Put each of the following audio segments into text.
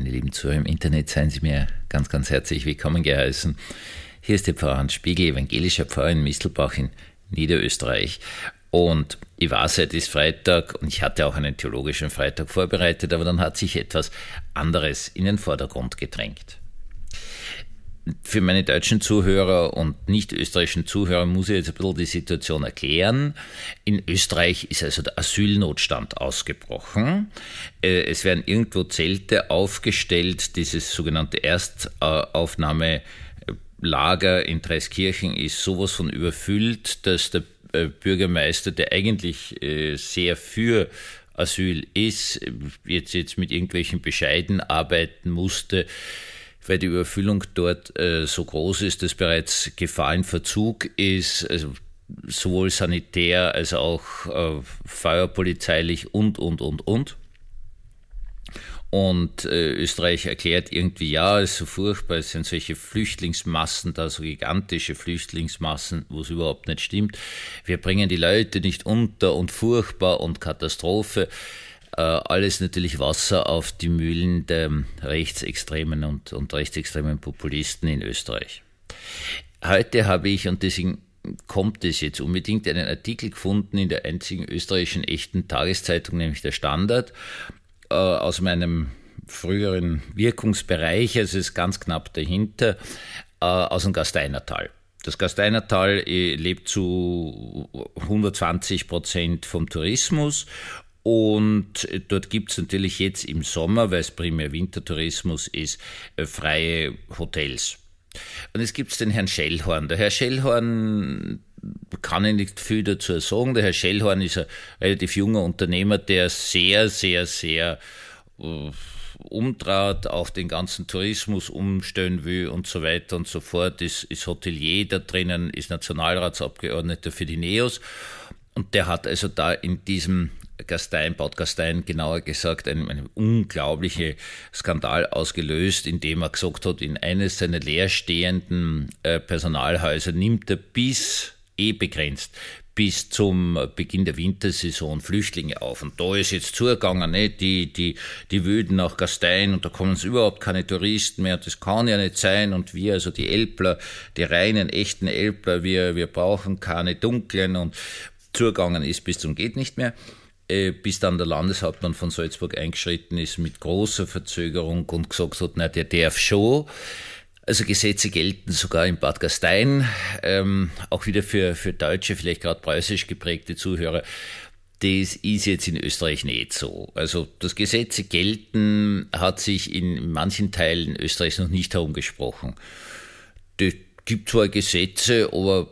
meine lieben Zuhörer im Internet, seien Sie mir ganz, ganz herzlich willkommen geheißen. Hier ist der Pfarrer Hans Spiegel, evangelischer Pfarrer in Mistelbach in Niederösterreich. Und ich weiß, heute ist Freitag und ich hatte auch einen theologischen Freitag vorbereitet, aber dann hat sich etwas anderes in den Vordergrund gedrängt. Für meine deutschen Zuhörer und nicht österreichischen Zuhörer muss ich jetzt ein bisschen die Situation erklären. In Österreich ist also der Asylnotstand ausgebrochen. Es werden irgendwo Zelte aufgestellt. Dieses sogenannte Erstaufnahmelager in Treskirchen ist sowas von überfüllt, dass der Bürgermeister, der eigentlich sehr für Asyl ist, jetzt mit irgendwelchen Bescheiden arbeiten musste, weil die Überfüllung dort so groß ist, dass bereits Gefahr in Verzug ist, also sowohl sanitär als auch feuerpolizeilich und. Und Österreich erklärt irgendwie, ja, es ist so furchtbar, es sind solche Flüchtlingsmassen da, so gigantische Flüchtlingsmassen, wo es überhaupt nicht stimmt. Wir bringen die Leute nicht unter und furchtbar und Katastrophe. Alles natürlich Wasser auf die Mühlen der rechtsextremen und rechtsextremen Populisten in Österreich. Heute habe ich, und deswegen kommt es jetzt unbedingt, einen Artikel gefunden in der einzigen österreichischen echten Tageszeitung, nämlich der Standard, aus meinem früheren Wirkungsbereich, also es ist ganz knapp dahinter, aus dem Gasteinertal. Das Gasteinertal lebt zu 120% vom Tourismus. Und dort gibt es natürlich jetzt im Sommer, weil es primär Wintertourismus ist, freie Hotels. Und es gibt den Herrn Schellhorn. Der Herr Schellhorn kann ich nicht viel dazu sagen. Der Herr Schellhorn ist ein relativ junger Unternehmer, der sehr umtrat, auf den ganzen Tourismus umstellen will und so weiter und so fort. Ist Hotelier da drinnen, ist Nationalratsabgeordneter für die NEOS. Und der hat also da in diesem Bad Gastein, genauer gesagt, einen unglaublichen Skandal ausgelöst, indem er gesagt hat, in eines seiner leerstehenden Personalhäuser nimmt er begrenzt bis zum Beginn der Wintersaison Flüchtlinge auf. Und da ist jetzt zugegangen, ne? Die Wüden nach Gastein und da kommen überhaupt keine Touristen mehr. Und das kann ja nicht sein. Und wir, also die Elbler, die reinen, echten Elbler, wir brauchen keine dunklen. Und zugegangen ist bis zum geht nicht mehr. Bis dann der Landeshauptmann von Salzburg eingeschritten ist mit großer Verzögerung und gesagt hat, na, der darf schon. Also Gesetze gelten sogar in Bad Gastein, auch wieder für deutsche, vielleicht gerade preußisch geprägte Zuhörer. Das ist jetzt in Österreich nicht so. Also das Gesetze gelten hat sich in manchen Teilen Österreichs noch nicht herumgesprochen. Es gibt zwar Gesetze, aber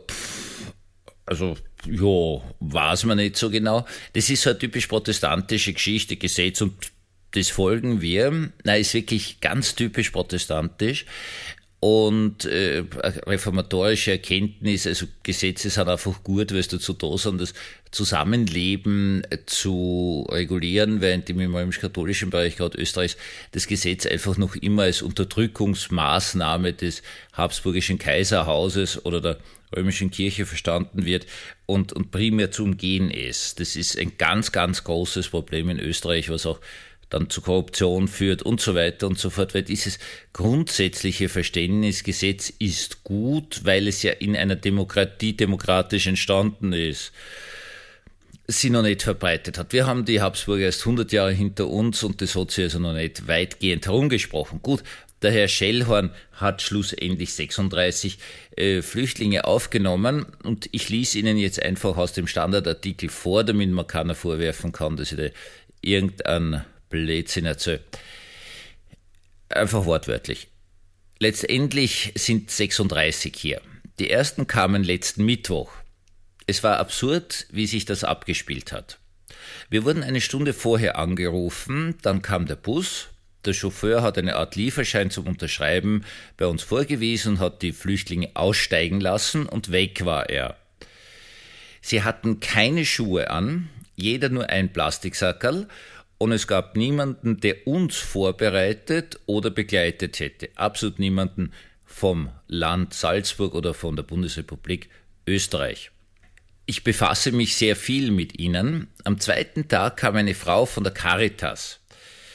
weiß man nicht so genau. Das ist so eine typisch protestantische Geschichte, Gesetz und das folgen wir. Nein, ist wirklich ganz typisch protestantisch und reformatorische Erkenntnis, also Gesetze sind einfach gut, weil es dazu da sind, das Zusammenleben zu regulieren, während im römisch-katholischen Bereich, gerade Österreichs, das Gesetz einfach noch immer als Unterdrückungsmaßnahme des habsburgischen Kaiserhauses oder der römischen Kirche verstanden wird und primär zu umgehen ist. Das ist ein ganz, ganz großes Problem in Österreich, was auch dann zu Korruption führt und so weiter und so fort, weil dieses grundsätzliche Verständnis, Gesetz ist gut, weil es ja in einer Demokratie demokratisch entstanden ist, sie noch nicht verbreitet hat. Wir haben die Habsburger erst 100 Jahre hinter uns und das hat sich also noch nicht weitgehend herumgesprochen. Gut, der Herr Schellhorn hat schlussendlich 36 Flüchtlinge aufgenommen und ich lese Ihnen jetzt einfach aus dem Standardartikel vor, damit man keiner vorwerfen kann, dass ich da irgendein Blödsinn erzähle. Einfach wortwörtlich. Letztendlich sind 36 hier. Die ersten kamen letzten Mittwoch. Es war absurd, wie sich das abgespielt hat. Wir wurden eine Stunde vorher angerufen, dann kam der Bus. Der Chauffeur hat eine Art Lieferschein zum Unterschreiben bei uns vorgewiesen und hat die Flüchtlinge aussteigen lassen und weg war er. Sie hatten keine Schuhe an, jeder nur ein Plastiksackerl und es gab niemanden, der uns vorbereitet oder begleitet hätte. Absolut niemanden vom Land Salzburg oder von der Bundesrepublik Österreich. Ich befasse mich sehr viel mit ihnen. Am zweiten Tag kam eine Frau von der Caritas.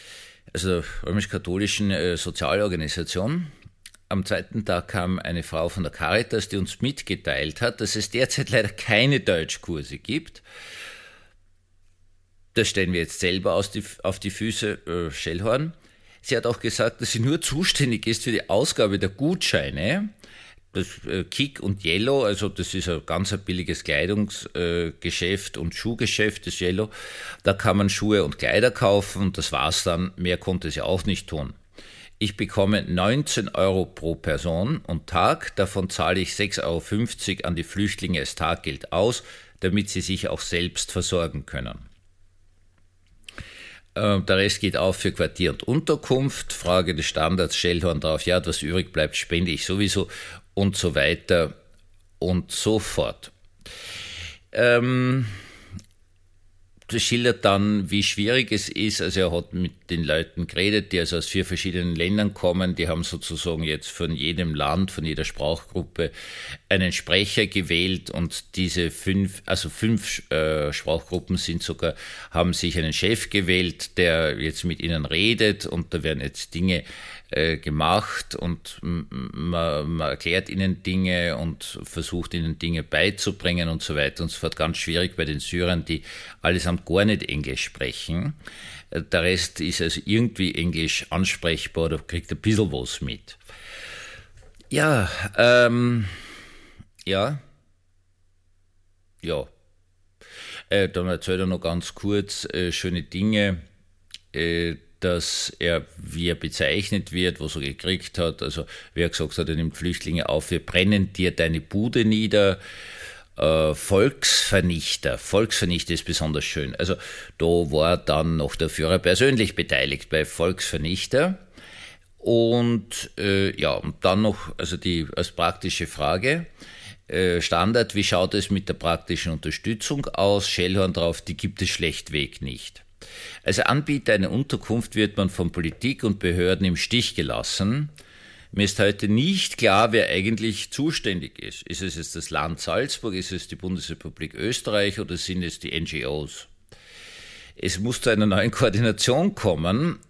also der römisch-katholischen Sozialorganisation. Am zweiten Tag kam eine Frau von der Caritas, die uns mitgeteilt hat, dass es derzeit leider keine Deutschkurse gibt. Das stellen wir jetzt selber auf die Füße, Schellhorn. Sie hat auch gesagt, dass sie nur zuständig ist für die Ausgabe der Gutscheine. Das Kick und Yellow, also das ist ein ganz billiges Kleidungsgeschäft und Schuhgeschäft, das Yellow. Da kann man Schuhe und Kleider kaufen und das war's dann. Mehr konnte sie auch nicht tun. Ich bekomme 19 Euro pro Person und Tag. Davon zahle ich 6,50 Euro an die Flüchtlinge als Taggeld aus, damit sie sich auch selbst versorgen können. Der Rest geht auf für Quartier und Unterkunft. Frage des Standards, Schellhorn drauf, ja, was übrig bleibt, spende ich sowieso und so weiter und so fort. Das schildert dann, wie schwierig es ist. Also er hat mit den Leuten geredet, die also aus 4 verschiedenen Ländern kommen. Die haben sozusagen jetzt von jedem Land, von jeder Sprachgruppe einen Sprecher gewählt und diese 5 Sprachgruppen haben sich einen Chef gewählt, der jetzt mit ihnen redet und da werden jetzt Dinge gemacht und man erklärt ihnen Dinge und versucht ihnen Dinge beizubringen und so weiter und so fort. Ganz schwierig bei den Syrern, die allesamt gar nicht Englisch sprechen. Der Rest ist also irgendwie Englisch ansprechbar oder kriegt ein bisschen was mit. Ja. Dann erzählt er noch ganz kurz schöne Dinge, dass wie er bezeichnet wird, was er gekriegt hat. Also, wie er gesagt hat, er nimmt Flüchtlinge auf, wir brennen dir deine Bude nieder. Volksvernichter ist besonders schön. Also, da war dann noch der Führer persönlich beteiligt bei Volksvernichter. Und, und dann noch, also als praktische Frage, Standard, wie schaut es mit der praktischen Unterstützung aus? Schellhorn drauf, die gibt es schlechtweg nicht. Als Anbieter einer Unterkunft wird man von Politik und Behörden im Stich gelassen. Mir ist heute nicht klar, wer eigentlich zuständig ist. Ist es jetzt das Land Salzburg, ist es die Bundesrepublik Österreich oder sind es die NGOs? Es muss zu einer neuen Koordination kommen.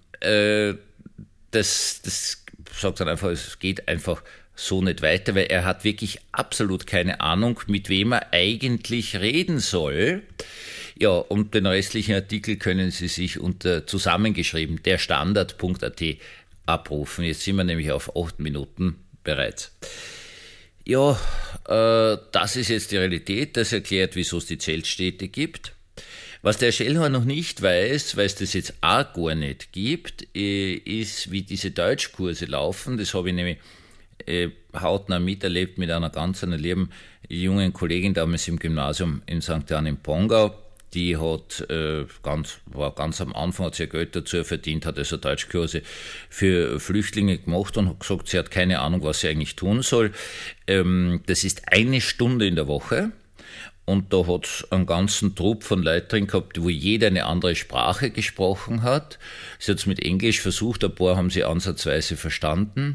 Das sagt dann einfach, es geht einfach so nicht weiter, weil er hat wirklich absolut keine Ahnung, mit wem er eigentlich reden soll. Ja, und den restlichen Artikel können Sie sich unter zusammengeschrieben derstandard.at abrufen. Jetzt sind wir nämlich auf 8 Minuten bereits. Ja, das ist jetzt die Realität. Das erklärt, wieso es die Zeltstädte gibt. Was der Schellhorn noch nicht weiß, weil es das jetzt auch gar nicht gibt, ist, wie diese Deutschkurse laufen. Das habe ich nämlich hautnah miterlebt mit einer ganz lieben jungen Kollegin damals im Gymnasium in St. Jan im Pongau. Die war ganz am Anfang, hat sie ihr Geld dazu verdient, hat also Deutschkurse für Flüchtlinge gemacht und hat gesagt, sie hat keine Ahnung, was sie eigentlich tun soll. Das ist 1 Stunde in der Woche. Und da hat es einen ganzen Trupp von Leuten drin gehabt, wo jeder eine andere Sprache gesprochen hat. Sie hat es mit Englisch versucht, ein paar haben sie ansatzweise verstanden.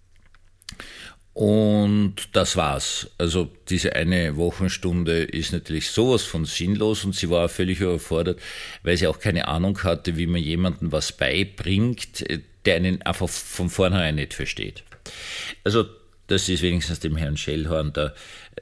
Und das war's. Also diese 1 Wochenstunde ist natürlich sowas von sinnlos und sie war völlig überfordert, weil sie auch keine Ahnung hatte, wie man jemandem was beibringt, der einen einfach von vornherein nicht versteht. Also das ist wenigstens dem Herrn Schellhorn da,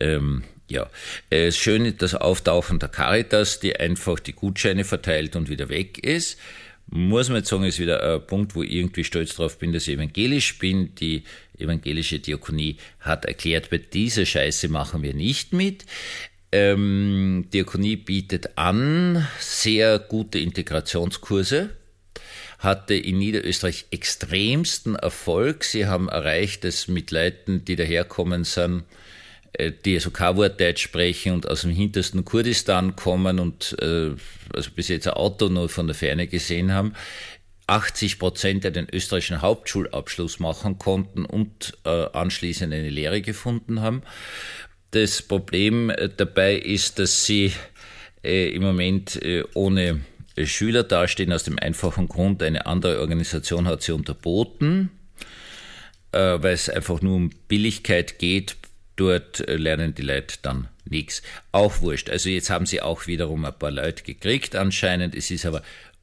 schön ist das Auftauchen der Caritas, die einfach die Gutscheine verteilt und wieder weg ist. Muss man jetzt sagen, ist wieder ein Punkt, wo ich irgendwie stolz drauf bin, dass ich evangelisch bin. Die evangelische Diakonie hat erklärt, bei dieser Scheiße machen wir nicht mit. Diakonie bietet an sehr gute Integrationskurse, hatte in Niederösterreich extremsten Erfolg. Sie haben erreicht, dass mit Leuten, die daherkommen sind, die also kein Wort Deutsch sprechen und aus dem hintersten Kurdistan kommen und also bis jetzt ein Auto nur von der Ferne gesehen haben, 80% den österreichischen Hauptschulabschluss machen konnten und anschließend eine Lehre gefunden haben. Das Problem dabei ist, dass sie im Moment ohne Schüler dastehen, aus dem einfachen Grund, eine andere Organisation hat sie unterboten, weil es einfach nur um Billigkeit geht. Dort lernen die Leute dann nichts. Auch wurscht. Also jetzt haben sie auch wiederum ein paar Leute gekriegt anscheinend. Es ist aber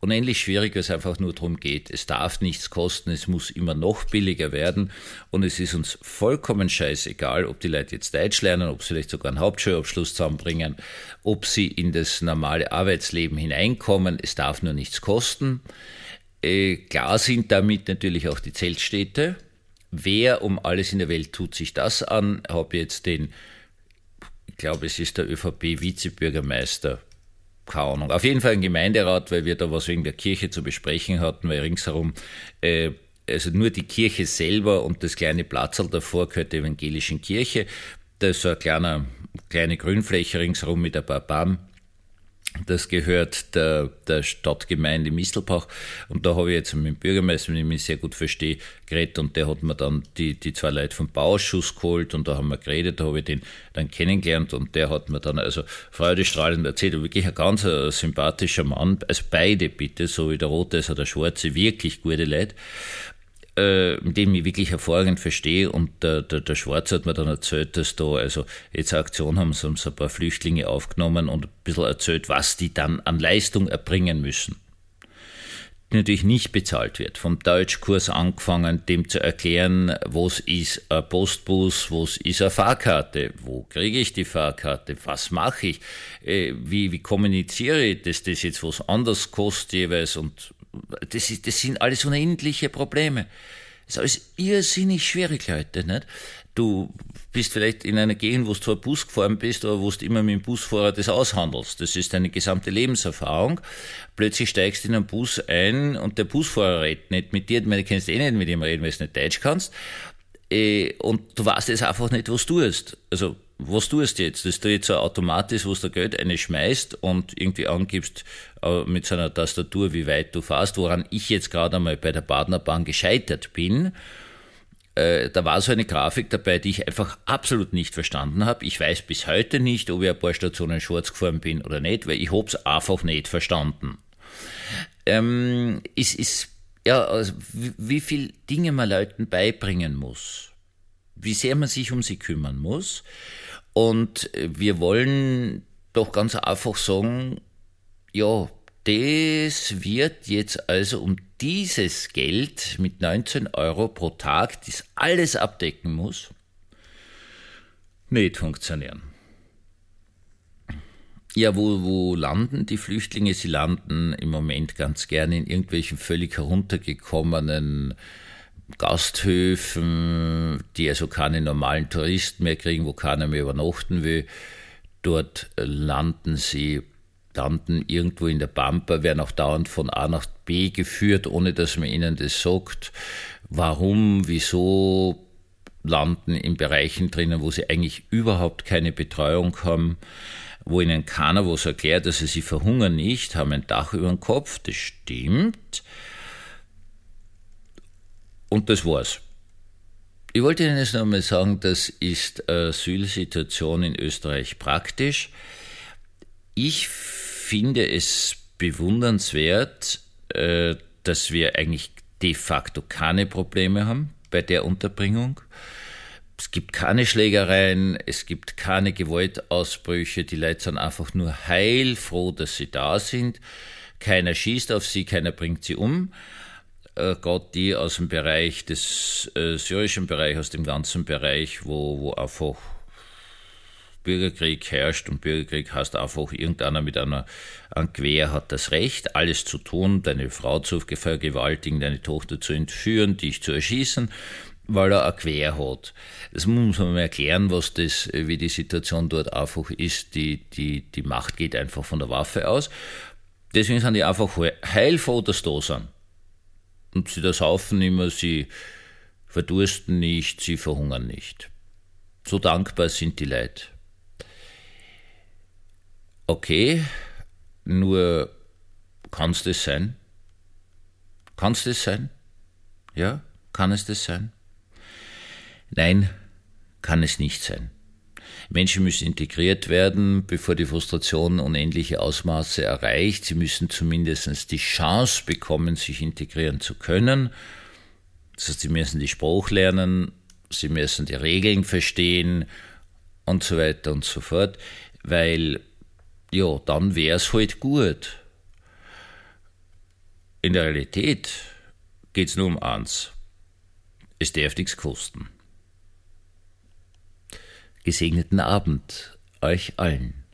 unendlich schwierig, weil es einfach nur darum geht, es darf nichts kosten, es muss immer noch billiger werden und es ist uns vollkommen scheißegal, ob die Leute jetzt Deutsch lernen, ob sie vielleicht sogar einen Hauptschulabschluss zusammenbringen, ob sie in das normale Arbeitsleben hineinkommen, es darf nur nichts kosten. Klar sind damit natürlich auch die Zeltstädte. Wer um alles in der Welt tut sich das an? Ich habe jetzt ich glaube, es ist der ÖVP-Vizebürgermeister, keine Ahnung, auf jeden Fall ein Gemeinderat, weil wir da was wegen der Kirche zu besprechen hatten, weil ringsherum, also nur die Kirche selber und das kleine Platzl davor gehört der evangelischen Kirche. Da ist so eine kleine Grünfläche ringsherum mit ein paar Bäumen. Das gehört der Stadtgemeinde Mistelbach und da habe ich jetzt mit dem Bürgermeister, mit dem ich sehr gut verstehe, geredet und der hat mir dann die zwei Leute vom Bauausschuss geholt und da haben wir geredet, da habe ich den dann kennengelernt und der hat mir dann also freudestrahlend erzählt, wirklich ein ganz sympathischer Mann, also beide bitte, so wie der Rote als auch der Schwarze, wirklich gute Leute, mit dem ich wirklich hervorragend verstehe und der Schwarze hat mir dann erzählt, dass da also jetzt eine Aktion haben, sie haben so ein paar Flüchtlinge aufgenommen und ein bisschen erzählt, was die dann an Leistung erbringen müssen. Die natürlich nicht bezahlt wird. Vom Deutschkurs angefangen, dem zu erklären, was ist ein Postbus, was ist eine Fahrkarte, wo kriege ich die Fahrkarte, was mache ich, wie kommuniziere ich, dass das jetzt was anderes kostet jeweils und das sind alles unendliche Probleme. Das ist alles irrsinnig schwierig, Leute, nicht? Du bist vielleicht in einer Gegend, wo du zwar Bus gefahren bist, aber wo du immer mit dem Busfahrer das aushandelst. Das ist deine gesamte Lebenserfahrung. Plötzlich steigst du in einen Bus ein und der Busfahrer redet nicht mit dir. Du kannst nicht mit ihm reden, weil du nicht Deutsch kannst. Und du weißt jetzt einfach nicht, was du tust. Also, was tust du jetzt? Dass du jetzt so ein Automat ist, wo du Geld schmeißt und irgendwie angibst mit so einer Tastatur, wie weit du fährst, woran ich jetzt gerade einmal bei der Partnerbahn gescheitert bin. Da war so eine Grafik dabei, die ich einfach absolut nicht verstanden habe. Ich weiß bis heute nicht, ob ich ein paar Stationen schwarz gefahren bin oder nicht, weil ich hab's einfach nicht verstanden. Also wie viel Dinge man Leuten beibringen muss, wie sehr man sich um sie kümmern muss. Und wir wollen doch ganz einfach sagen, ja, das wird jetzt also um dieses Geld mit 19 Euro pro Tag, das alles abdecken muss, nicht funktionieren. Ja, wo landen die Flüchtlinge? Sie landen im Moment ganz gerne in irgendwelchen völlig heruntergekommenen Gasthöfen, die also keine normalen Touristen mehr kriegen, wo keiner mehr übernachten will. Dort landen irgendwo in der Pampa, werden auch dauernd von A nach B geführt, ohne dass man ihnen das sagt. Warum, wieso landen in Bereichen drinnen, wo sie eigentlich überhaupt keine Betreuung haben, wo ihnen keiner was erklärt, also sie verhungern nicht, haben ein Dach über dem Kopf, das stimmt. Und das war's. Ich wollte Ihnen jetzt noch einmal sagen, das ist eine Asylsituation in Österreich praktisch. Ich finde es bewundernswert, dass wir eigentlich de facto keine Probleme haben bei der Unterbringung. Es gibt keine Schlägereien, es gibt keine Gewaltausbrüche, die Leute sind einfach nur heilfroh, dass sie da sind. Keiner schießt auf sie, keiner bringt sie um. Gerade die aus dem Bereich des syrischen Bereich, aus dem ganzen Bereich, wo einfach Bürgerkrieg herrscht und Bürgerkrieg heißt einfach, irgendeiner mit einem Gewehr hat das Recht, alles zu tun, deine Frau zu vergewaltigen, deine Tochter zu entführen, dich zu erschießen, weil er ein Gewehr hat. Das muss man mal erklären, wie die Situation dort einfach ist. Die Macht geht einfach von der Waffe aus. Deswegen sind die einfach heilfroh, dass sie da sind. Und sie das saufen immer, sie verdursten nicht, sie verhungern nicht. So dankbar sind die Leute. Okay, nur kann es das sein? Kann es das sein? Ja, kann es das sein? Nein, kann es nicht sein. Menschen müssen integriert werden, bevor die Frustration unendliche Ausmaße erreicht. Sie müssen zumindest die Chance bekommen, sich integrieren zu können. Das heißt, sie müssen die Sprache lernen, sie müssen die Regeln verstehen und so weiter und so fort, weil ja, dann wäre es halt gut. in der Realität geht es nur um eins. Es darf nichts kosten. Gesegneten Abend euch allen.